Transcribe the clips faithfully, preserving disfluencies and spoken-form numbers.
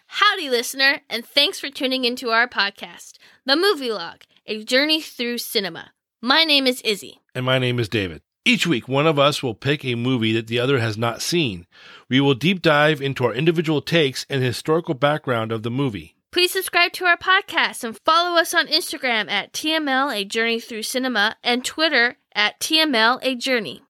Howdy, listener, and thanks for tuning into our podcast, The Movie Log, a journey through cinema. My name is Izzy. And my name is David. Each week, one of us will pick a movie that the other has not seen. We will deep dive into our individual takes and historical background of the movie. Please subscribe to our podcast and follow us on Instagram at T M L A Journey Through Cinema and Twitter at T M L A Journey.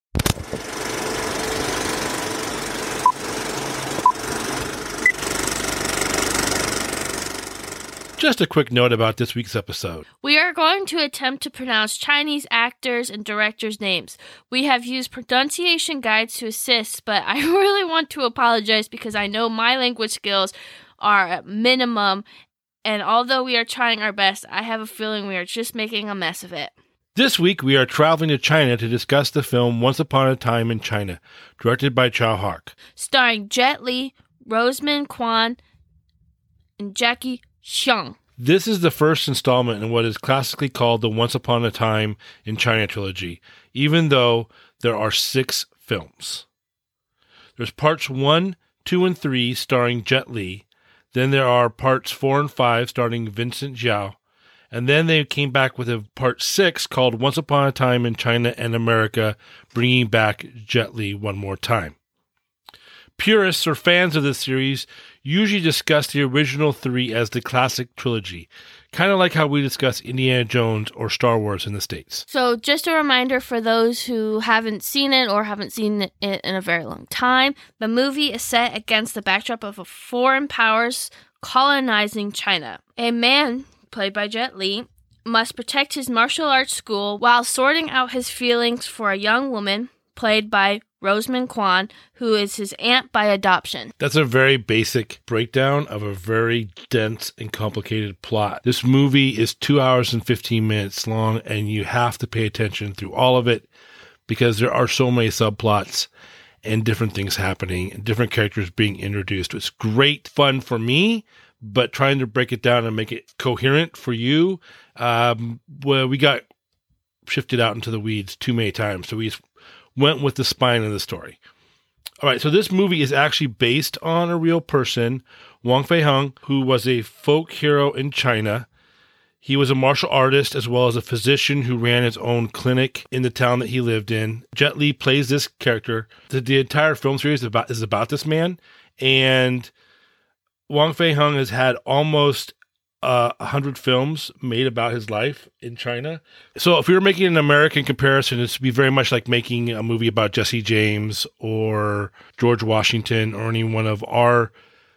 Just a quick note about this week's episode. We are going to attempt to pronounce Chinese actors and directors' names. We have used pronunciation guides to assist, but I really want to apologize because I know my language skills are at minimum, and although we are trying our best, I have a feeling we are just making a mess of it. This week, we are traveling to China to discuss the film Once Upon a Time in China, directed by Chow Hark. Starring Jet Li, Rosamund Kwan, and Jackie Cheung. This is the first installment in what is classically called the Once Upon a Time in China trilogy, even though there are six films. There's parts one, two, and three starring Jet Li. Then there are parts four and five starring Vincent Zhao. And then they came back with a part six called Once Upon a Time in China and America, bringing back Jet Li one more time. Purists or fans of this series usually discuss the original three as the classic trilogy, kind of like how we discuss Indiana Jones or Star Wars in the States. So just a reminder for those who haven't seen it or haven't seen it in a very long time, the movie is set against the backdrop of a foreign powers colonizing China. A man, played by Jet Li, must protect his martial arts school while sorting out his feelings for a young woman, played by Rosamund Kwan, who is his aunt by adoption. That's a very basic breakdown of a very dense and complicated plot. This movie is two hours and fifteen minutes long, and you have to pay attention through all of it because there are so many subplots and different things happening and different characters being introduced. It's great fun for me, but trying to break it down and make it coherent for you, um, well, we got shifted out into the weeds too many times, so we went with the spine of the story. All right, so this movie is actually based on a real person, Wang Feiheng, who was a folk hero in China. He was a martial artist as well as a physician who ran his own clinic in the town that he lived in. Jet Li plays this character. The, the entire film series is about, is about this man, and Wang Feiheng has had almost Uh, a hundred films made about his life in China. So if we were making an American comparison, this would be very much like making a movie about Jesse James or George Washington or any one of our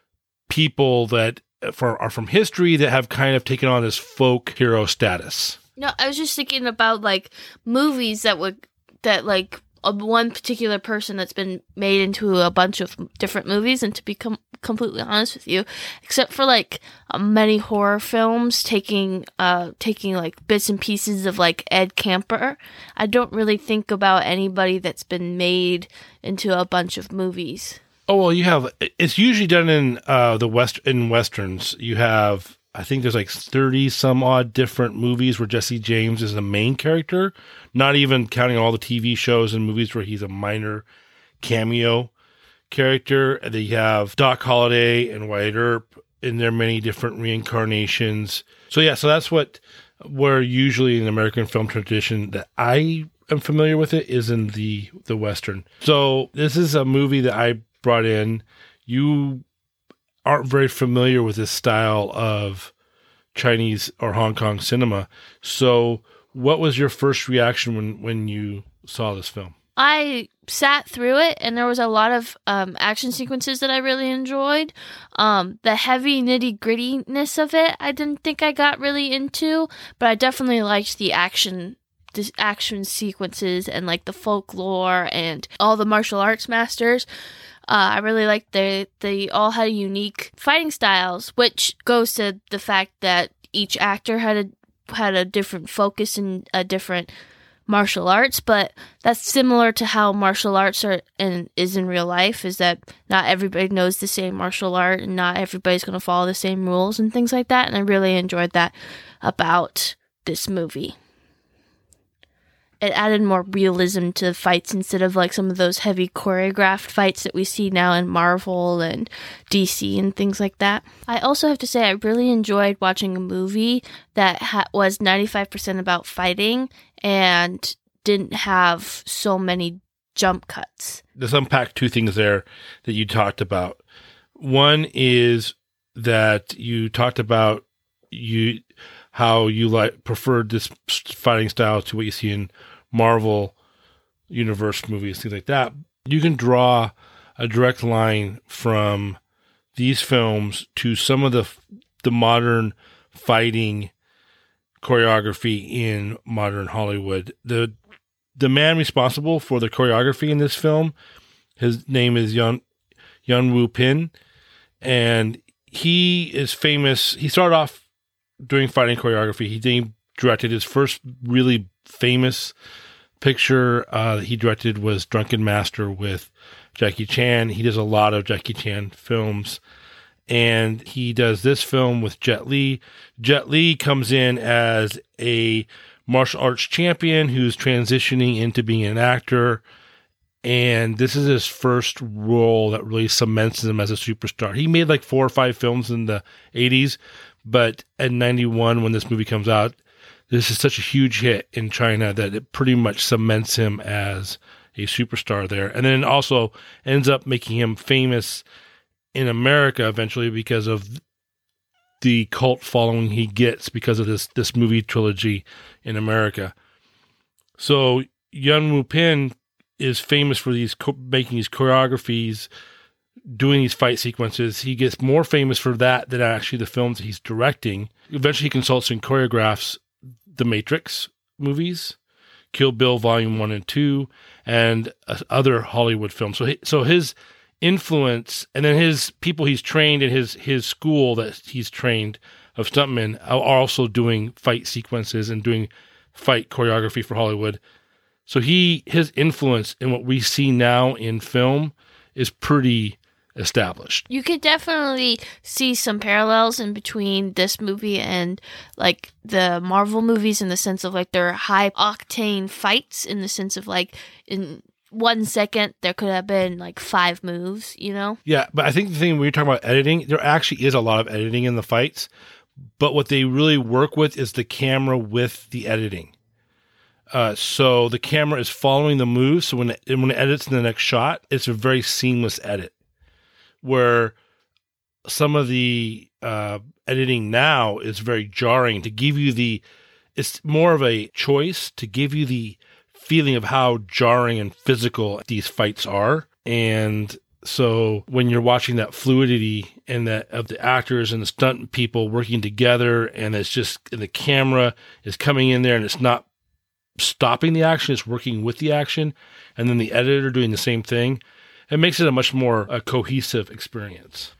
people that for, are from history that have kind of taken on this folk hero status. No, I was just thinking about like movies that would, that like a one particular person that's been made into a bunch of different movies, and to be com- completely honest with you, except for like uh, many horror films taking uh taking like bits and pieces of like Ed Camper, I don't really think about anybody that's been made into a bunch of movies. Oh well, you have it's usually done in uh the west in westerns. You have I think there's like thirty some odd different movies where Jesse James is the main character, not even counting all the T V shows and movies where he's a minor cameo character. And then you have Doc Holliday and Wyatt Earp in their many different reincarnations. So yeah, so that's what where usually in the American film tradition that I am familiar with it is in the the Western. So this is a movie that I brought in. You aren't very familiar with this style of Chinese or Hong Kong cinema. So what was your first reaction when, when you saw this film? I sat through it, and there was a lot of um, action sequences that I really enjoyed. Um, the heavy nitty-grittiness of it, I didn't think I got really into, but I definitely liked the action the action sequences and like the folklore and all the martial arts masters. Uh, I really liked they they all had unique fighting styles, which goes to the fact that each actor had a had a different focus and a different martial arts. But that's similar to how martial arts are and is in real life. Is that not everybody knows the same martial art, and not everybody's going to follow the same rules and things like that. And I really enjoyed that about this movie. it added more realism to the fights instead of like some of those heavy choreographed fights that we see now in Marvel and D C and things like that. I also have to say I really enjoyed watching a movie that ha- was ninety-five percent about fighting and didn't have so many jump cuts. Let's unpack two things there that you talked about. One is that you talked about you how you like preferred this fighting style to what you see in Marvel universe movies, things like that. You can draw a direct line from these films to some of the the modern fighting choreography in modern Hollywood. The the man responsible for the choreography in this film, his name is Yun Yuen Woo-pin, and he is famous. He started off doing fighting choreography. He then directed his first really famous picture uh, that he directed was Drunken Master with Jackie Chan. He does a lot of Jackie Chan films, and he does this film with Jet Li. Jet Li comes in as a martial arts champion who's transitioning into being an actor, and this is his first role that really cements him as a superstar. He made like four or five films in the eighties, but at ninety-one, when this movie comes out, this is such a huge hit in China that it pretty much cements him as a superstar there. And then also ends up making him famous in America eventually because of the cult following he gets because of this, this movie trilogy in America. So Yuen Woo-pin is famous for these making these choreographies, doing these fight sequences. He gets more famous for that than actually the films that he's directing. Eventually he consults and choreographs the Matrix movies, Kill Bill Volume one and two, and uh, other Hollywood films. So, he, so his influence, and then his people he's trained in his, his school that he's trained of stuntmen are also doing fight sequences and doing fight choreography for Hollywood. So he his influence in what we see now in film is pretty established. You could definitely see some parallels in between this movie and like the Marvel movies in the sense of like their high octane fights, in the sense of like in one second there could have been like five moves, you know? Yeah, but I think the thing when you're talking about editing, there actually is a lot of editing in the fights, but what they really work with is the camera with the editing. Uh, so the camera is following the moves, so when it, when it edits in the next shot, it's a very seamless edit. Where some of the uh, editing now is very jarring to give you the, it's more of a choice to give you the feeling of how jarring and physical these fights are. And so when you're watching that fluidity and that of the actors and the stunt people working together, and it's just, and the camera is coming in there and it's not stopping the action, it's working with the action, and then the editor doing the same thing, it makes it a much more a cohesive experience.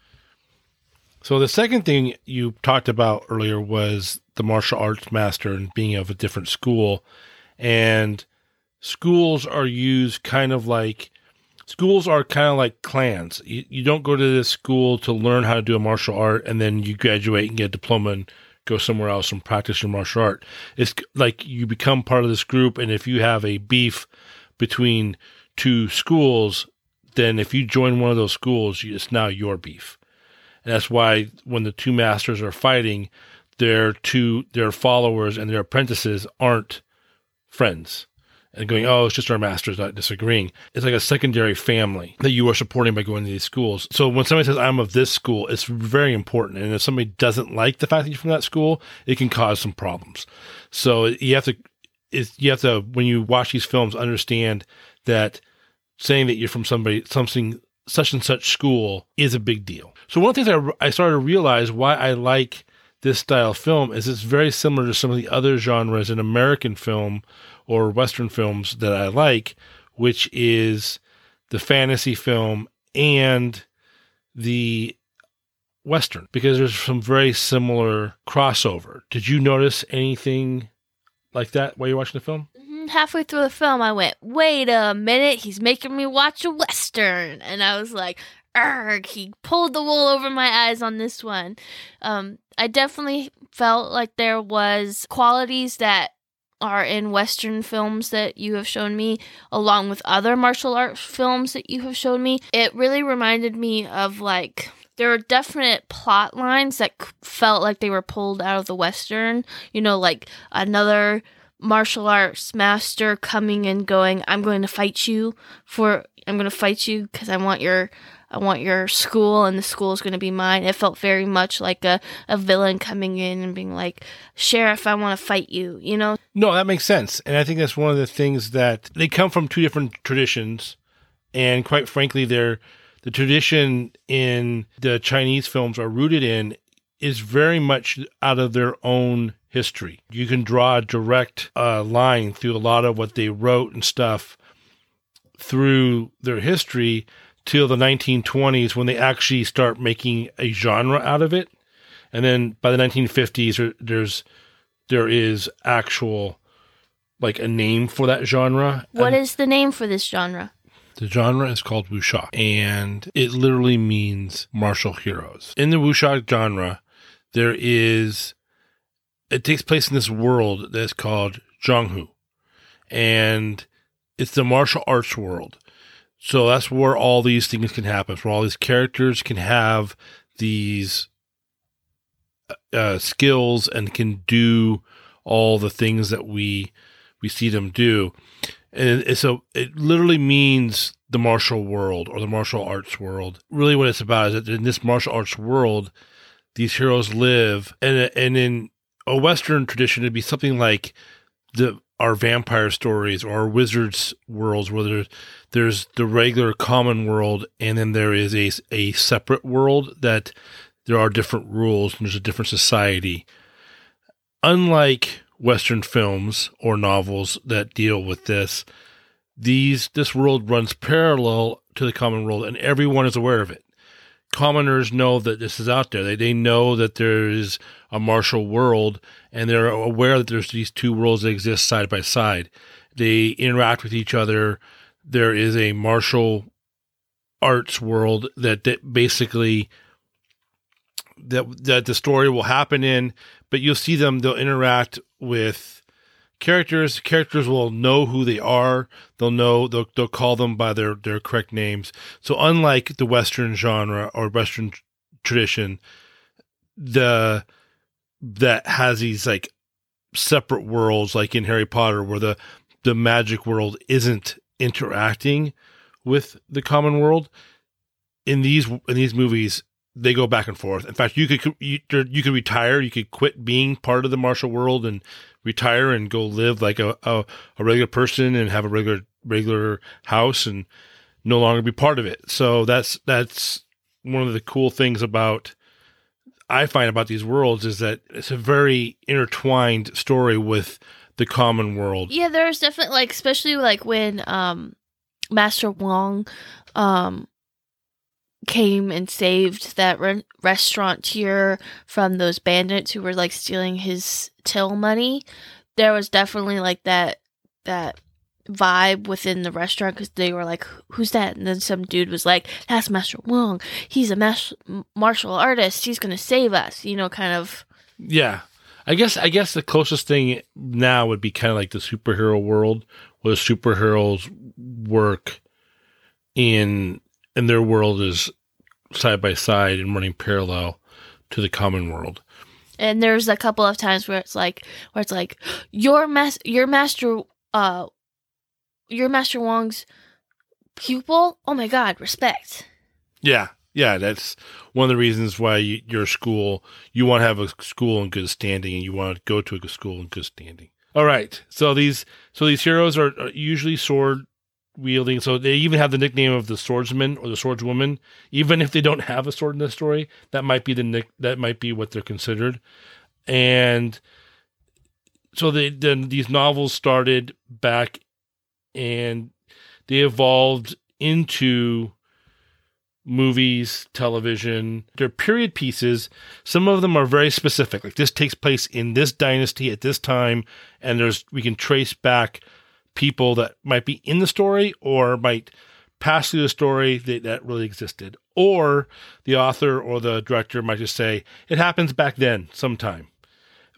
So the second thing you talked about earlier was the martial arts master and being of a different school. And schools are used kind of like, schools are kind of like clans. You, you don't go to this school to learn how to do a martial art and then you graduate and get a diploma and go somewhere else and practice your martial art. It's like you become part of this group, and if you have a beef between two schools, then if you join one of those schools, it's now your beef. And that's why when the two masters are fighting, their two their followers and their apprentices aren't friends and going, oh, it's just our masters not disagreeing. It's like a secondary family that you are supporting by going to these schools. So when somebody says, I'm of this school, it's very important. And if somebody doesn't like the fact that you're from that school, it can cause some problems. So you have to, it's, you have to, when you watch these films, understand that saying that you're from somebody, something, such and such school is a big deal. So one of the things I, I started to realize why I like this style of film is it's very similar to some of the other genres in American film or Western films that I like, which is the fantasy film and the Western, because there's some very similar crossover. Did you notice anything like that while you're watching the film? Halfway through the film, I went, wait a minute, he's making me watch a Western. And I was like, argh, he pulled the wool over my eyes on this one. Um, I definitely felt like there was qualities that are in Western films that you have shown me, along with other martial arts films that you have shown me. It really reminded me of, like, there are definite plot lines that felt like they were pulled out of the Western, you know, like another martial arts master coming and going, I'm going to fight you for, I'm going to fight you because I want your, I want your school and the school is going to be mine. It felt very much like a, a villain coming in and being like, Sheriff, I want to fight you, you know? No, that makes sense. And I think that's one of the things that they come from two different traditions. And quite frankly, they're, the tradition in the Chinese films are rooted in is very much out of their own history. You can draw a direct uh, line through a lot of what they wrote and stuff through their history till the nineteen twenties when they actually start making a genre out of it. And then by the nineteen fifties, there's there is actual, like, a name for that genre. What and is the name for this genre? The genre is called wuxia, and it literally means martial heroes. In the wuxia genre, there is, it takes place in this world that's called Zhanghu, and it's the martial arts world. So that's where all these things can happen, where all these characters can have these uh, skills and can do all the things that we we see them do. And so it literally means the martial world or the martial arts world. Really what it's about is that in this martial arts world, these heroes live. And, and in a Western tradition, it'd be something like the our vampire stories or our wizards worlds where there's, there's the regular common world and then there is a, a separate world that there are different rules and there's a different society. Unlike Western films or novels that deal with this, these this world runs parallel to the common world and everyone is aware of it. Commoners know that this is out there. They they know that there is a martial world and they're aware that there's these two worlds that exist side by side. They interact with each other. There is a martial arts world that, that basically that that the story will happen in, but you'll see them, they'll interact with characters. Characters will know who they are. They'll know, they'll, they'll call them by their, their correct names. So unlike the Western genre or Western tradition, the, that has these like separate worlds, like in Harry Potter, where the, the magic world isn't interacting with the common world. In these, in these movies, they go back and forth. In fact, you could you, you could retire. You could quit being part of the martial world and retire and go live like a, a, a regular person and have a regular regular house and no longer be part of it. So that's that's one of the cool things about I find about these worlds is that it's a very intertwined story with the common world. Yeah, there's definitely like, especially like when um, Master Wong um. came and saved that re- restaurateur from those bandits who were like stealing his till money. There was definitely like that that vibe within the restaurant because they were like, "Who's that?" And then some dude was like, "That's Master Wong. He's a mas- martial artist. He's gonna save us." You know, kind of. Yeah, I guess I guess the closest thing now would be kind of like the superhero world, where the superheroes work in. And their world is side by side and running parallel to the common world. And there's a couple of times where it's like, where it's like, your mas- your master, uh, your Master Wong's pupil. Oh my God, respect. Yeah, yeah, that's one of the reasons why you, your school, you want to have a school in good standing, and you want to go to a school in good standing. All right, so these, so these heroes are, are usually sword wielding, so they even have the nickname of the swordsman or the swordswoman. Even if they don't have a sword in the story, that might be the nick that might be what they're considered. And so they, then these novels started back and they evolved into movies, television. They're period pieces. Some of them are very specific, like this takes place in this dynasty at this time, and there's we can trace back people that might be in the story or might pass through the story that, that really existed. Or the author or the director might just say, it happens back then sometime.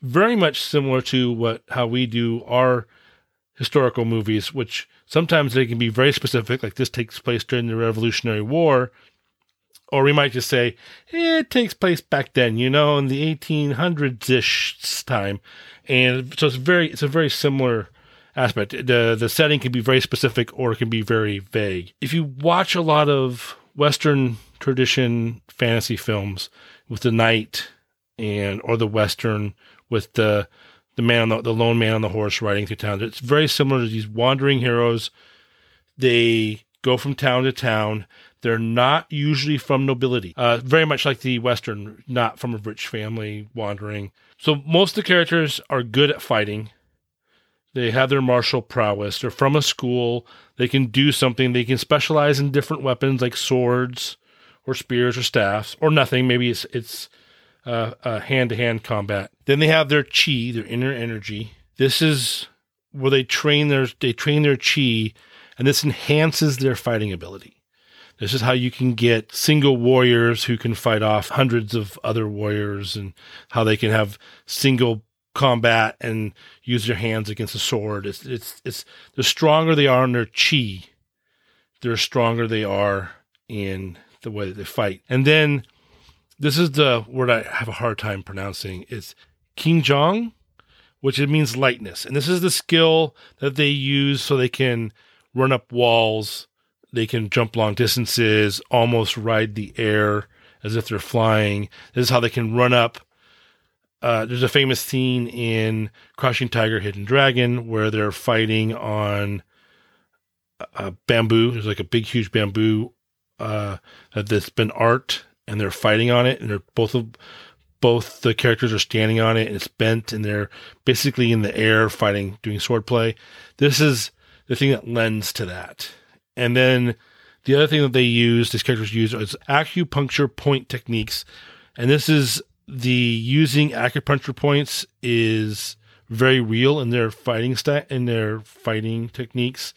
very much similar to what how we do our historical movies, which sometimes they can be very specific, like this takes place during the Revolutionary War, or we might just say, eh, it takes place back then, you know, in the eighteen hundreds-ish time. And so it's very it's a very similar aspect. The the setting can be very specific or it can be very vague. If you watch a lot of Western tradition fantasy films with the knight and or the Western with the the man on the, the lone man on the horse riding through town, it's very similar to these wandering heroes. They go from town to town. They're not usually from nobility. Uh, very much like the Western, not from a rich family wandering. So most of the characters are good at fighting. They have their martial prowess. They're from a school. They can do something. They can specialize in different weapons like swords or spears or staffs or nothing. Maybe it's it's uh, uh, hand-to-hand combat. Then they have their chi, their inner energy. This is where they train their they train their chi, and this enhances their fighting ability. This is how you can get single warriors who can fight off hundreds of other warriors, and how they can have single combat and use their hands against a sword. It's it's it's the stronger they are in their chi, the stronger they are in the way that they fight. And then this is the word I have a hard time pronouncing. It's Qingjong, which it means lightness. And this is the skill that they use so they can run up walls. They can jump long distances, almost ride the air as if they're flying. This is how they can run up. Uh, there's a famous scene in Crouching Tiger, Hidden Dragon where they're fighting on a bamboo. There's like a big, huge bamboo uh, that's been art, and they're fighting on it. And they're both of both the characters are standing on it, and it's bent, and they're basically in the air fighting, doing swordplay. This is the thing that lends to that. And then the other thing that they use, these characters use, is acupuncture point techniques. And this is the using acupuncture points is very real in their fighting st- in their fighting techniques.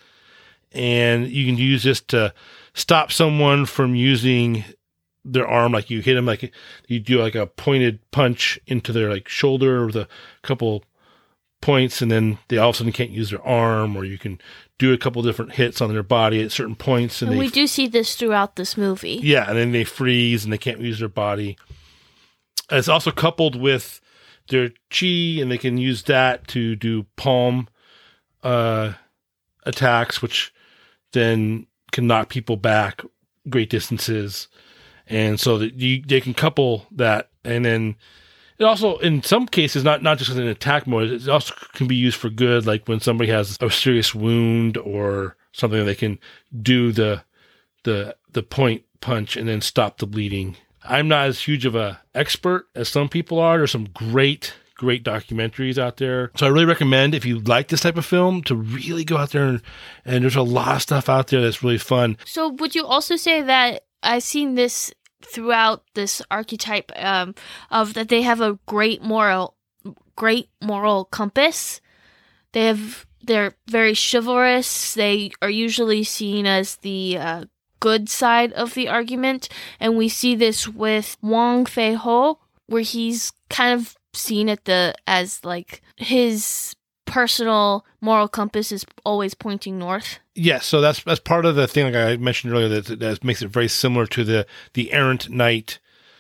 And you can use this to stop someone from using their arm, like you hit them, like you do like a pointed punch into their like shoulder with a couple points, and then they all of a sudden can't use their arm, or you can do a couple different hits on their body at certain points. And, and they, we do see this throughout this movie. Yeah, and then they freeze and they can't use their body. It's also coupled with their chi, and they can use that to do palm uh, attacks, which then can knock people back great distances. And so that you, they can couple that, and then it also, in some cases, not, not just in an attack mode, it also can be used for good, like when somebody has a serious wound or something, they can do the the the point punch and then stop the bleeding. I'm not as huge of a expert as some people are. There's some great, great documentaries out there. So I really recommend, if you like this type of film, to really go out there, and, and there's a lot of stuff out there that's really fun. So would you also say that I've seen this throughout this archetype um, of that they have a great moral, great moral compass? They have, they're very chivalrous. They are usually seen as the uh, good side of the argument, and we see this with Wong Fei-ho, where he's kind of seen at the as like his personal moral compass is always pointing north. Yes, so that's that's part of the thing, like I mentioned earlier, that, that makes it very similar to the the errant knight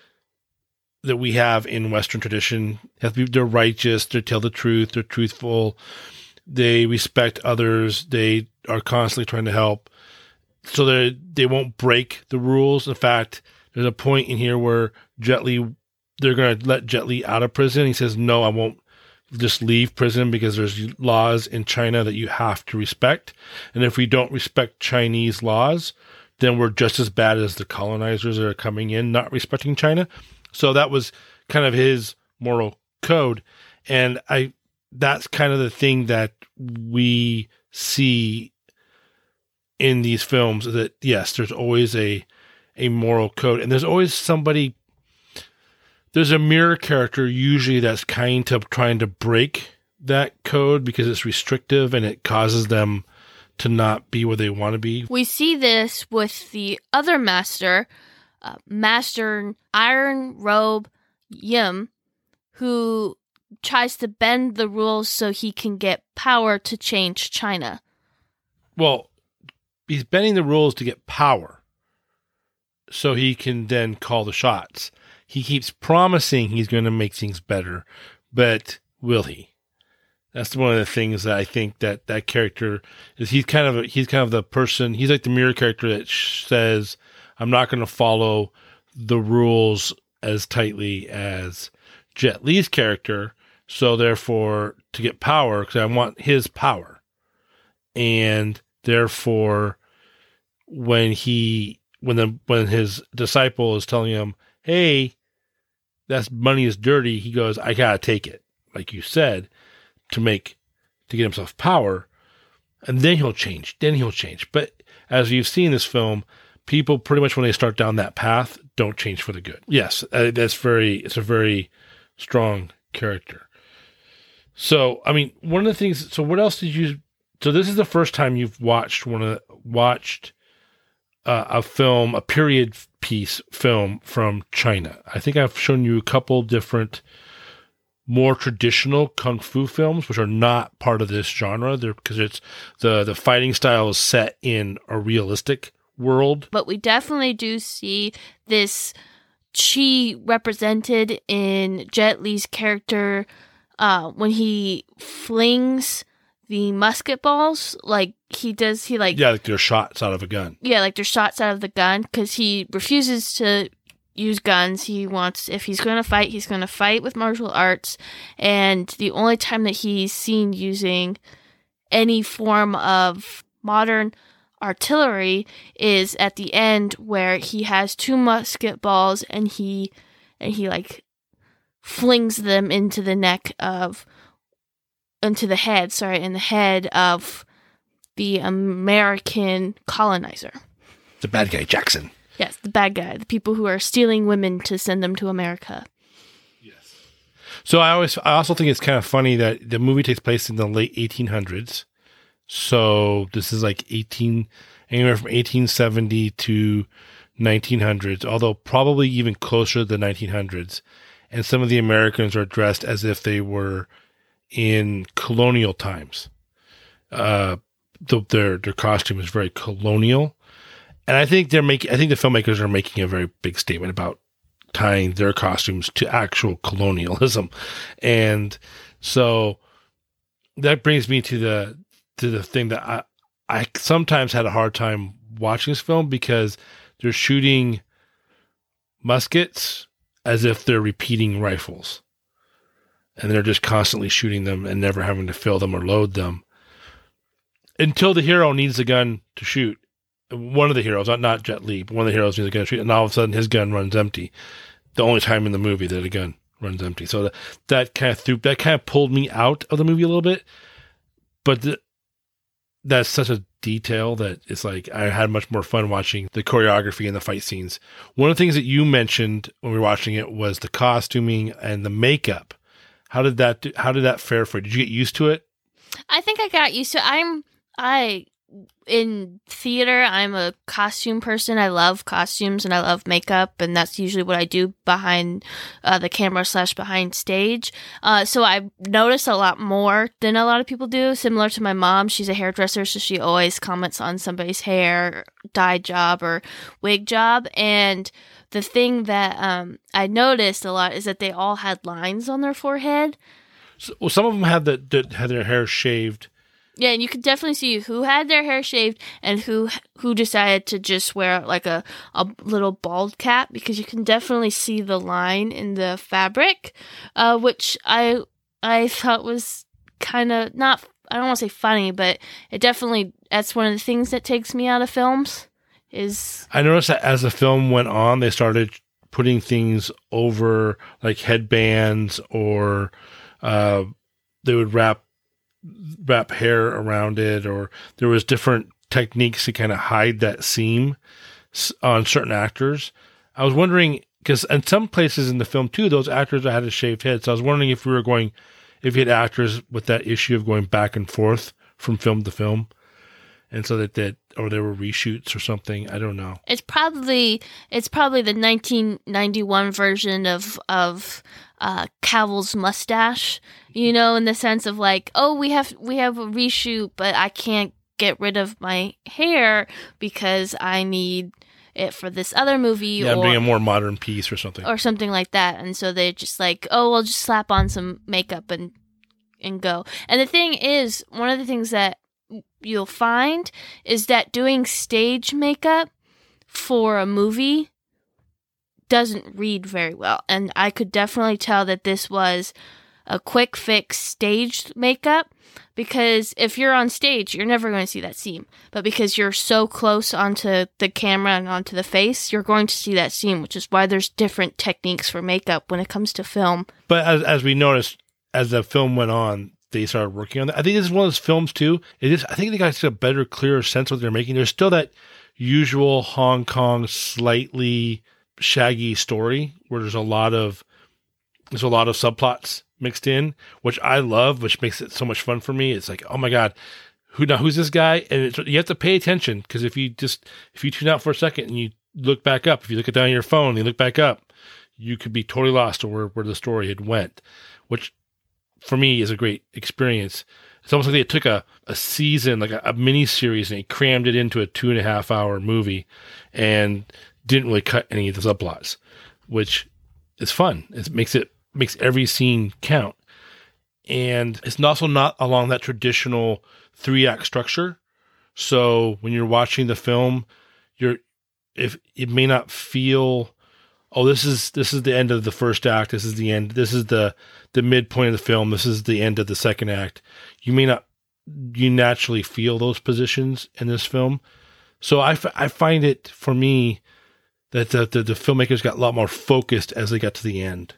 that we have in Western tradition. They're righteous, they tell the truth, they're truthful, they respect others, they are constantly trying to help, so they they won't break the rules. In fact, there's a point in here where Jet Li, they're going to let Jet Li out of prison. He says, "No, I won't just leave prison because there's laws in China that you have to respect. And if we don't respect Chinese laws, then we're just as bad as the colonizers that are coming in not respecting China." So that was kind of his moral code. And I that's kind of the thing that we see in these films, that yes, there's always a a moral code, and there's always somebody, there's a mirror character usually that's kind of trying to break that code because it's restrictive and it causes them to not be where they want to be. We see this with the other master, uh, Master Iron Robe Yim, who tries to bend the rules so he can get power to change China. Well, he's bending the rules to get power so he can then call the shots. He keeps promising he's going to make things better, but will he? That's one of the things that I think that that character is. He's kind of a, he's kind of the person. He's like the mirror character that sh- says, "I'm not going to follow the rules as tightly as Jet Li's character. So therefore, to get power, because I want his power, and therefore, when he when the when his disciple is telling him, hey, that money is dirty," he goes, "I gotta take it," like you said, to make to get himself power, and then he'll change. Then he'll change. But as you've seen in this film, people pretty much when they start down that path don't change for the good. Yes, uh, that's very. It's a very strong character. So I mean, one of the things. So what else did you? So this is the first time you've watched one of watched uh, a film, a period piece film from China. I think I've shown you a couple different more traditional kung fu films, which are not part of this genre. They're because it's the the fighting style is set in a realistic world. But we definitely do see this chi represented in Jet Li's character uh, when he flings the musket balls. Like he does, he like yeah, like they're shots out of a gun. Yeah, like they're shots out of the gun because he refuses to use guns. He wants, if he's going to fight, he's going to fight with martial arts. And the only time that he's seen using any form of modern artillery is at the end where he has two musket balls and he and he like flings them into the neck of into the head, sorry, in the head of the American colonizer. The bad guy, Jackson. Yes, the bad guy, the people who are stealing women to send them to America. Yes. So I always, I also think it's kind of funny that the movie takes place in the late eighteen hundreds. So this is like eighteen, anywhere from eighteen seventy to nineteen hundreds, although probably even closer to the nineteen hundreds. And some of the Americans are dressed as if they were in colonial times. Uh, the, their their costume is very colonial. And I think they're making. I think the filmmakers are making a very big statement about tying their costumes to actual colonialism, and so that brings me to the to the thing that I I sometimes had a hard time watching this film because they're shooting muskets as if they're repeating rifles, and they're just constantly shooting them and never having to fill them or load them until the hero needs a gun to shoot. One of the heroes, not, not Jet Li, but one of the heroes needs a gun to shoot, and all of a sudden his gun runs empty. The only time in the movie that a gun runs empty. So that, that kind of threw, that kind of pulled me out of the movie a little bit. But the, that's such a detail that it's like I had much more fun watching the choreography and the fight scenes. One of the things that you mentioned when we were watching it was the costuming and the makeup. How did that do, how did that fare for you? Did you get used to it? I think I got used to it. I'm I in theater, I'm a costume person. I love costumes and I love makeup, and that's usually what I do behind uh, the camera slash behind stage. Uh, so I notice a lot more than a lot of people do. Similar to my mom, she's a hairdresser, so she always comments on somebody's hair, dye job, or wig job. And the thing that um, I noticed a lot is that they all had lines on their forehead. So, well, some of them had the, the had their hair shaved. Yeah, and you could definitely see who had their hair shaved and who who decided to just wear like a, a little bald cap, because you can definitely see the line in the fabric, uh, which I I thought was kind of not, I don't want to say funny, but it definitely, that's one of the things that takes me out of films. Is I noticed that as the film went on, they started putting things over like headbands, or uh, they would wrap wrap hair around it, or there was different techniques to kind of hide that seam on certain actors. I was wondering, because in some places in the film too, those actors had a shaved head. So I was wondering if we were going, if you had actors with that issue of going back and forth from film to film. And so that, that or there were reshoots or something. I don't know. It's probably it's probably the nineteen ninety-one version of of uh, Cavill's mustache, you know, in the sense of like, oh, we have we have a reshoot, but I can't get rid of my hair because I need it for this other movie. Yeah, or bring a more modern piece or something. Or something like that. And so they're just like, oh, we'll just slap on some makeup and and go. And the thing is, one of the things that you'll find is that doing stage makeup for a movie doesn't read very well. And I could definitely tell that this was a quick fix staged makeup, because if you're on stage, you're never going to see that seam. But because you're so close onto the camera and onto the face, you're going to see that seam, which is why there's different techniques for makeup when it comes to film. But as, as we noticed, as the film went on, they started working on that. I think this is one of those films too. It is. I think they got a better, clearer sense of what they're making. There's still that usual Hong Kong, slightly shaggy story where there's a lot of there's a lot of subplots mixed in, which I love, which makes it so much fun for me. It's like, oh my god, who now? Who's this guy? And it's, you have to pay attention, because if you just if you tune out for a second and you look back up, if you look down your phone and you look back up, you could be totally lost to where where the story had went, which for me is a great experience. It's almost like they took a, a season, like a, a mini series, and they crammed it into a two and a half hour movie and didn't really cut any of the subplots, which is fun. It makes it makes every scene count. And it's also not along that traditional three act structure. So when you're watching the film, you're if it may not feel, oh, this is this is the end of the first act. This is the end. This is the the midpoint of the film. This is the end of the second act. You may not, you naturally feel those positions in this film. So I, f- I find it, for me, that the, the the filmmakers got a lot more focused as they got to the end,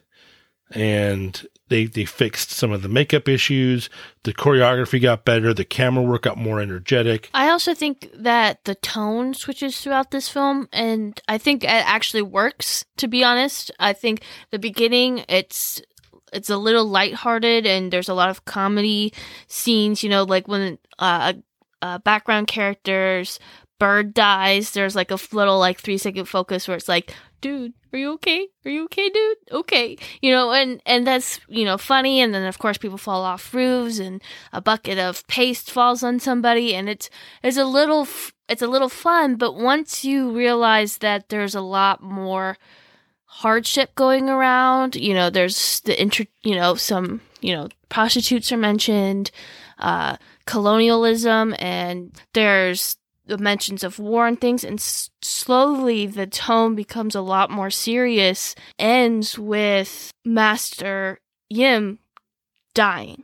and they they fixed some of the makeup issues. The choreography got better. The camera work got more energetic. I also think that the tone switches throughout this film, and I think it actually works, to be honest. I think the beginning, it's it's a little lighthearted, and there's a lot of comedy scenes, you know, like when uh, uh, background characters, Bird dies, there's like a little like three second focus where it's like, dude, are you okay? Are you okay, dude? Okay. You know, and, and that's, you know, funny. And then of course people fall off roofs and a bucket of paste falls on somebody, and it's, it's a little, it's a little fun. But once you realize that there's a lot more hardship going around, you know, there's the inter, you know, some, you know, prostitutes are mentioned, uh, colonialism, and there's the mentions of war and things, and s- slowly the tone becomes a lot more serious, ends with Master Yim dying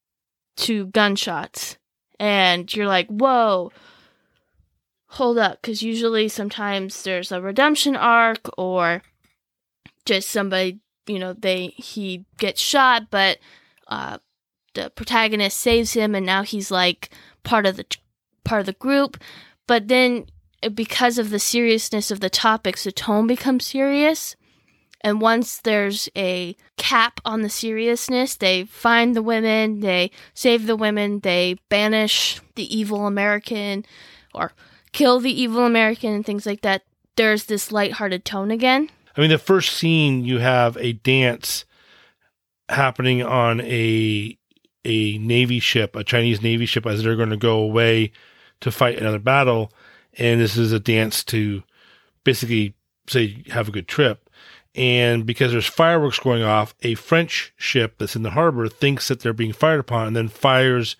to gunshots, and you're like, whoa, hold up, because usually sometimes there's a redemption arc, or just somebody, you know, they he gets shot, but uh, the protagonist saves him, and now he's like part of the part of the group. But then, because of the seriousness of the topics, the tone becomes serious. And once there's a cap on the seriousness, they find the women, they save the women, they banish the evil American, or kill the evil American, and things like that. There's this lighthearted tone again. I mean, the first scene, you have a dance happening on a a Navy ship, a Chinese Navy ship, as they're going to go away to fight another battle. And this is a dance to basically say, have a good trip. And because there's fireworks going off, a French ship that's in the harbor thinks that they're being fired upon, and then fires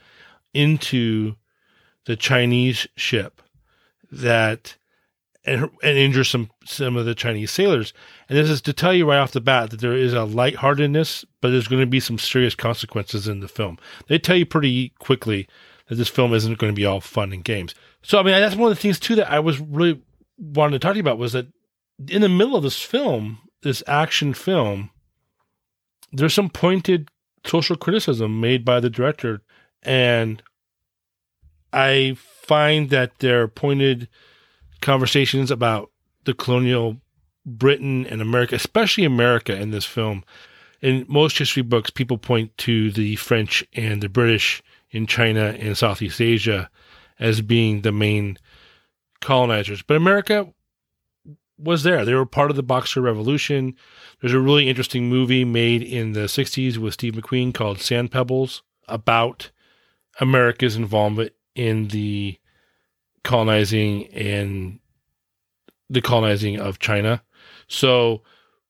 into the Chinese ship that and, and injures some, some of the Chinese sailors. And this is to tell you right off the bat that there is a lightheartedness, but there's going to be some serious consequences in the film. They tell you pretty quickly that this film isn't going to be all fun and games. So, I mean, that's one of the things, too, that I was really wanting to talk to you about, was that in the middle of this film, this action film, there's some pointed social criticism made by the director. And I find that there are pointed conversations about the colonial Britain and America, especially America in this film. In most history books, people point to the French and the British in China and Southeast Asia as being the main colonizers. But America was there. They were part of the Boxer Revolution. There's a really interesting movie made in the sixties with Steve McQueen called Sand Pebbles about America's involvement in the colonizing and the colonizing of China. So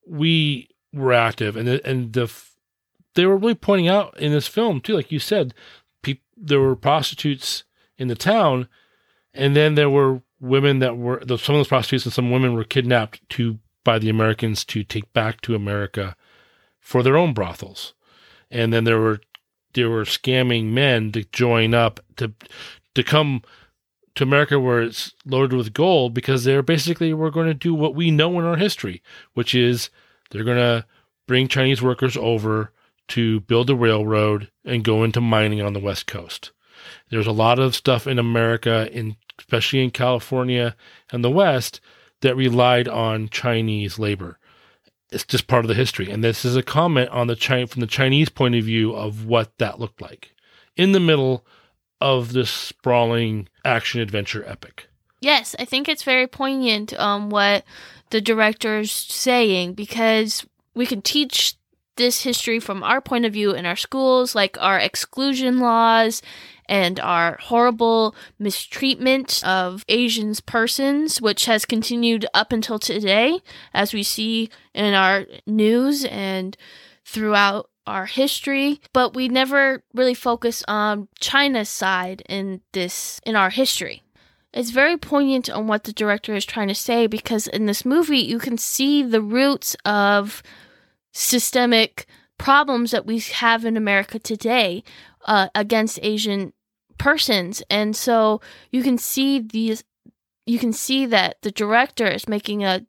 we were active, and the, and the they were really pointing out in this film too, like you said, pe- there were prostitutes in the town, and then there were women that were some of those prostitutes and some women were kidnapped to by the Americans to take back to America for their own brothels, and then there were there were scamming men to join up to to come to America where it's loaded with gold, because they're basically we're going to do what we know in our history, which is they're going to bring Chinese workers over to build a railroad and go into mining on the West Coast. There's a lot of stuff in America, in especially in California and the West, that relied on Chinese labor. It's just part of the history. And this is a comment on the China, from the Chinese point of view of what that looked like in the middle of this sprawling action-adventure epic. Yes, I think it's very poignant um, what the director's saying, because we can teach this history from our point of view in our schools, like our exclusion laws and our horrible mistreatment of Asian persons, which has continued up until today, as we see in our news and throughout our history. But we never really focus on China's side in this, in our history. It's very poignant on what the director is trying to say, because in this movie, you can see the roots of systemic problems that we have in America today uh, against Asian persons. And so you can see these, you can see that the director is making a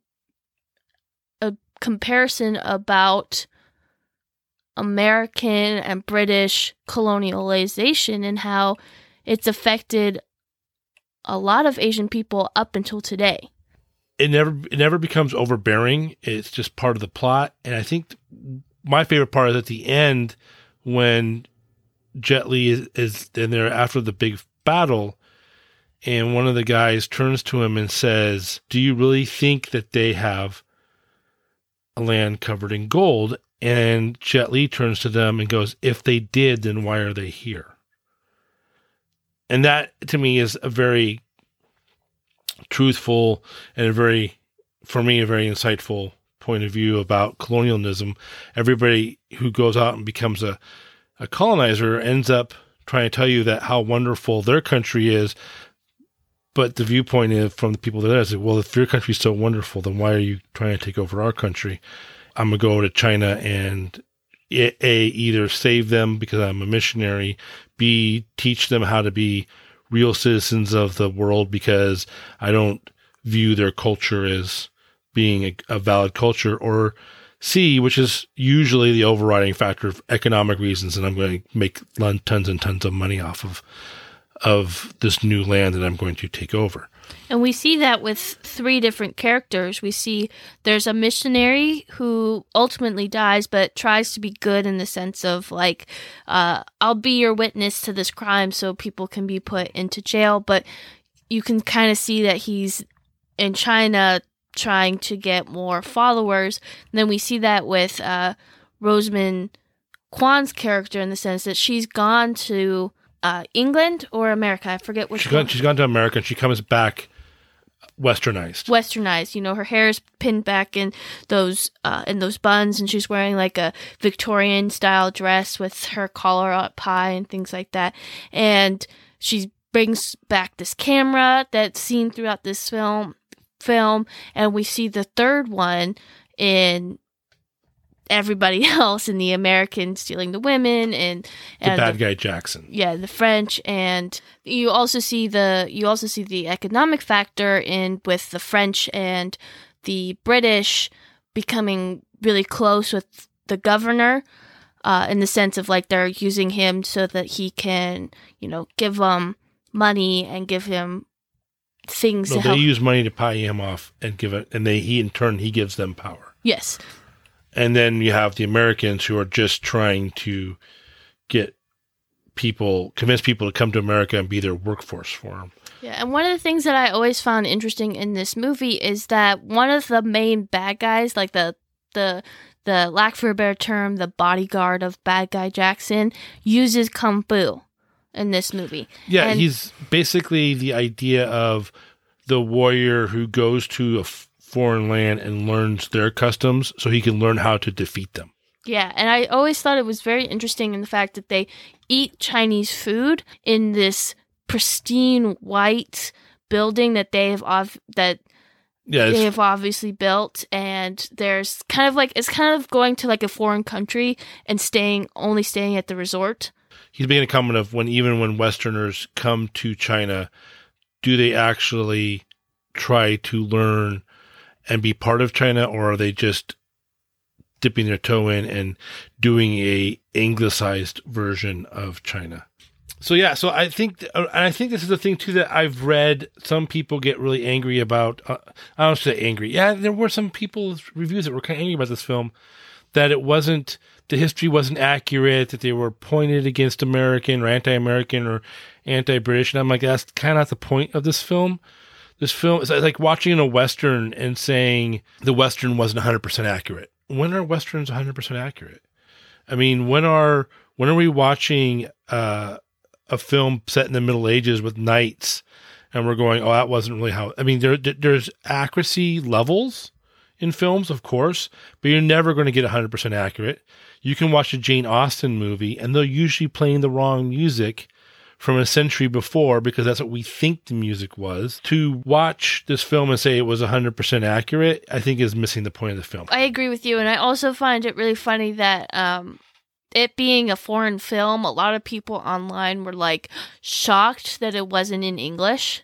a comparison about American and British colonialization and how it's affected a lot of Asian people up until today. It never it never becomes overbearing. It's just part of the plot. And I think my favorite part is at the end when Jet Li is, is in there after the big battle, and one of the guys turns to him and says, "Do you really think that they have a land covered in gold?" And Jet Li turns to them and goes, "If they did, then why are they here?" And that, to me, is a very truthful and a very, for me, a very insightful point of view about colonialism. Everybody who goes out and becomes a, a colonizer ends up trying to tell you that how wonderful their country is. But the viewpoint is from the people there is, well, if your country is so wonderful, then why are you trying to take over our country? I'm going to go to China and A, either save them because I'm a missionary, B, teach them how to be real citizens of the world because I don't view their culture as being a, a valid culture, or C, which is usually the overriding factor of economic reasons, and I'm going to make tons and tons of money off of of this new land that I'm going to take over. And we see that with three different characters. We see there's a missionary who ultimately dies, but tries to be good in the sense of like, uh, I'll be your witness to this crime so people can be put into jail. But you can kind of see that he's in China trying to get more followers. And then we see that with uh, Rosamund Kwan's character in the sense that she's gone to uh, England or America. I forget which she's one. Gone, she's gone to America and she comes back westernized. Westernized. You know, her hair is pinned back in those uh, in those buns, and she's wearing like a Victorian style dress with her collar up high and things like that. And she brings back this camera that's seen throughout this film. Film, and we see the third one in everybody else, in the Americans stealing the women and, and the bad the, guy Jackson. Yeah, the French, and you also see the you also see the economic factor in with the French and the British becoming really close with the governor, uh, in the sense of like they're using him so that he can, you know, give them money and give him things no, to they help. use money to pay him off and give it, and they he in turn he gives them power. Yes. And then you have the Americans who are just trying to get people, convince people to come to America and be their workforce for them. Yeah, and one of the things that I always found interesting in this movie is that one of the main bad guys, like the the the lack for a better term, the bodyguard of bad guy Jackson, uses kung fu in this movie. Yeah, and he's basically the idea of the warrior who goes to a f- foreign land and learns their customs so he can learn how to defeat them. Yeah, and I always thought it was very interesting in the fact that they eat Chinese food in this pristine white building that they have ov- that yeah, they have obviously built, and there's kind of like it's kind of going to like a foreign country and staying only staying at the resort. He's making a comment of when even when Westerners come to China, do they actually try to learn and be part of China, or are they just dipping their toe in and doing a anglicized version of China? So yeah, so I think, and I think this is the thing too that I've read. Some people get really angry about. Uh, I don't say angry. Yeah, there were some people's reviews that were kind of angry about this film, that it wasn't, the history wasn't accurate, that they were pointed against American or anti-American or anti-British, and I'm like, that's kind of not the point of this film. This film is like watching a Western and saying the Western wasn't one hundred percent accurate. When are Westerns one hundred percent accurate? I mean, when are when are we watching uh, a film set in the Middle Ages with knights, and we're going, oh, that wasn't really how? I mean, there there's accuracy levels in films, of course, but you're never going to get one hundred percent accurate. You can watch a Jane Austen movie, and they're usually playing the wrong music from a century before because that's what we think the music was. To watch this film and say it was one hundred percent accurate, I think is missing the point of the film. I agree with you, and I also find it really funny that um, it being a foreign film, a lot of people online were like shocked that it wasn't in English.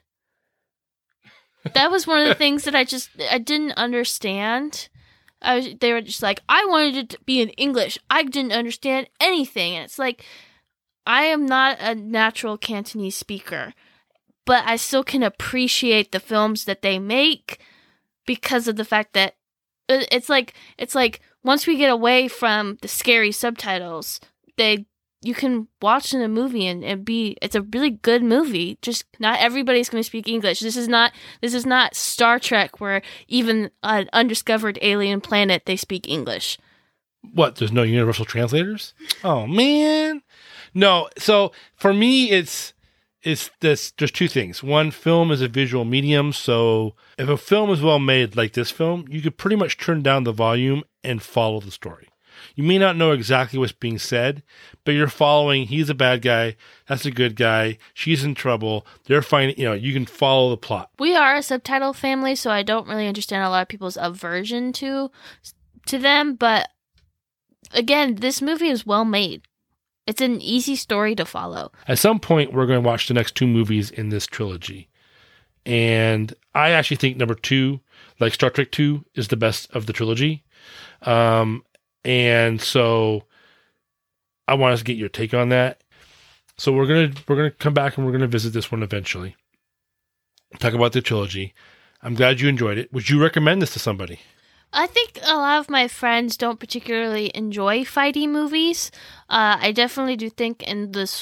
That was one of the things that I just I didn't understand. I was, they were just like, I wanted it to be in English. I didn't understand anything, and it's like, I am not a natural Cantonese speaker, but I still can appreciate the films that they make because of the fact that it's like it's like once we get away from the scary subtitles, they you can watch in a movie and, and be it's a really good movie. Just not everybody's going to speak English. This is not this is not Star Trek where even an undiscovered alien planet they speak English. What? There's no universal translators? Oh man. No, so for me, it's it's this. There's two things. One, film is a visual medium, so if a film is well made like this film, you could pretty much turn down the volume and follow the story. You may not know exactly what's being said, but you're following. He's a bad guy. That's a good guy. She's in trouble. They're finding. You know, you can follow the plot. We are a subtitle family, so I don't really understand a lot of people's aversion to to them. But again, this movie is well made. It's an easy story to follow. At some point, we're going to watch the next two movies in this trilogy. And I actually think number two, like Star Trek two, is the best of the trilogy. Um, and so I want us to get your take on that. So we're going to we're going to come back and we're going to visit this one eventually. Talk about the trilogy. I'm glad you enjoyed it. Would you recommend this to somebody? I think a lot of my friends don't particularly enjoy fighty movies. Uh, I definitely do think in this,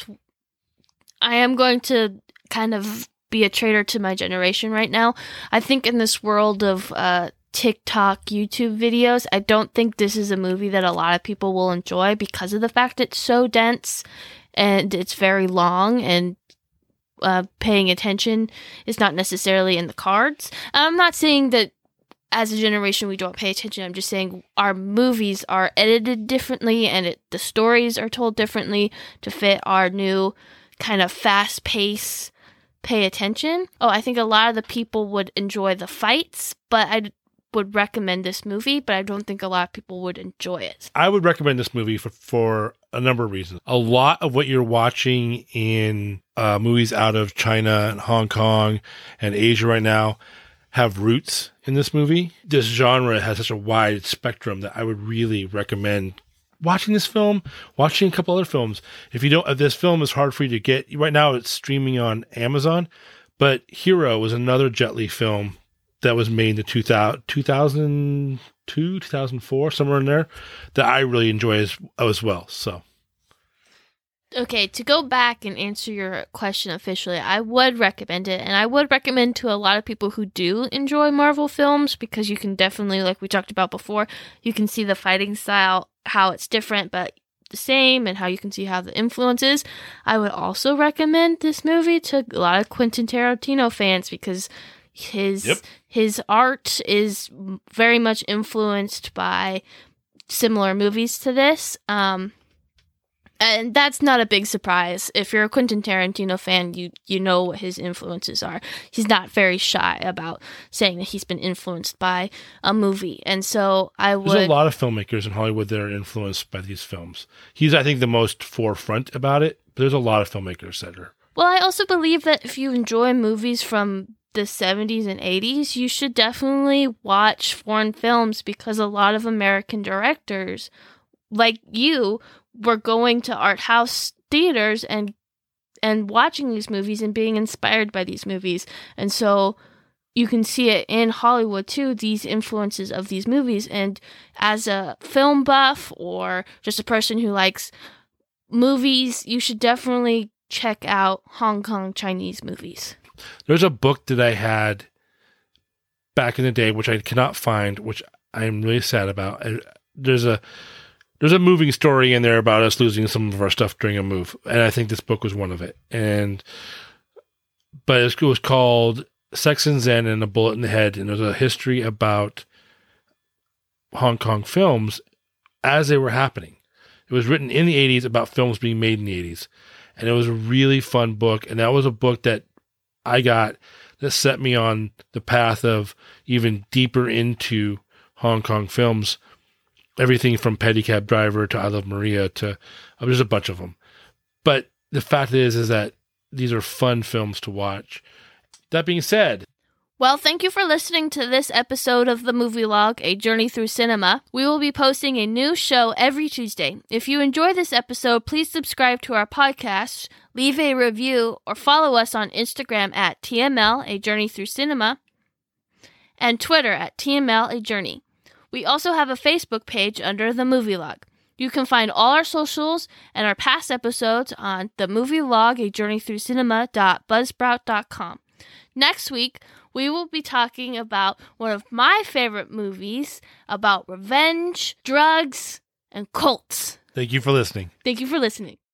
I am going to kind of be a traitor to my generation right now. I think in this world of uh, TikTok, YouTube videos, I don't think this is a movie that a lot of people will enjoy because of the fact it's so dense and it's very long and uh, paying attention is not necessarily in the cards. I'm not saying that as a generation, we don't pay attention. I'm just saying our movies are edited differently and it, the stories are told differently to fit our new kind of fast pace, pay attention. Oh, I think a lot of the people would enjoy the fights, but I would recommend this movie, but I don't think a lot of people would enjoy it. I would recommend this movie for, for a number of reasons. A lot of what you're watching in uh, movies out of China and Hong Kong and Asia right now have roots in this movie. This genre has such a wide spectrum that I would really recommend watching this film, watching a couple other films. If you don't, if this film is hard for you to get, right now it's streaming on Amazon, but Hero was another Jet Li film that was made in the two thousand, two thousand two, two thousand four, somewhere in there, that I really enjoy as, as well. So Okay, to go back and answer your question officially, I would recommend it. And I would recommend to a lot of people who do enjoy Marvel films, because you can definitely, like we talked about before, you can see the fighting style, how it's different but the same, and how you can see how the influence is. I would also recommend this movie to a lot of Quentin Tarantino fans, because his yep. his art is very much influenced by similar movies to this. Um, and that's not a big surprise. If you're a Quentin Tarantino fan, you you know what his influences are. He's not very shy about saying that he's been influenced by a movie. And so I would... There's a lot of filmmakers in Hollywood that are influenced by these films. He's, I think, the most forefront about it, but there's a lot of filmmakers that are. Well, I also believe that if you enjoy movies from the seventies and eighties, you should definitely watch foreign films, because a lot of American directors, like you, were going to art house theaters and and watching these movies and being inspired by these movies. And so you can see it in Hollywood too, these influences of these movies. And as a film buff or just a person who likes movies, you should definitely check out Hong Kong Chinese movies. There's a book that I had back in the day, which I cannot find, which I'm really sad about. There's a there's a moving story in there about us losing some of our stuff during a move, and I think this book was one of it. And but it was called Sex and Zen and a Bullet in the Head, and there's a history about Hong Kong films as they were happening. It was written in the eighties about films being made in the eighties, and it was a really fun book. And that was a book that I got that set me on the path of even deeper into Hong Kong films. Everything from Pedicab Driver to I Love Maria to uh, there's a bunch of them. But the fact is, is that these are fun films to watch. That being said, well, thank you for listening to this episode of the Movie Log, A Journey Through Cinema. We will be posting a new show every Tuesday. If you enjoy this episode, please subscribe to our podcast, leave a review, or follow us on Instagram at T M L, A Journey Through Cinema, and Twitter at T M L, A Journey. We also have a Facebook page under The Movie Log. You can find all our socials and our past episodes on the Movie Log, A Journey Through Cinema dot buzzsprout dot com. Next week, we will be talking about one of my favorite movies about revenge, drugs, and cults. Thank you for listening. Thank you for listening.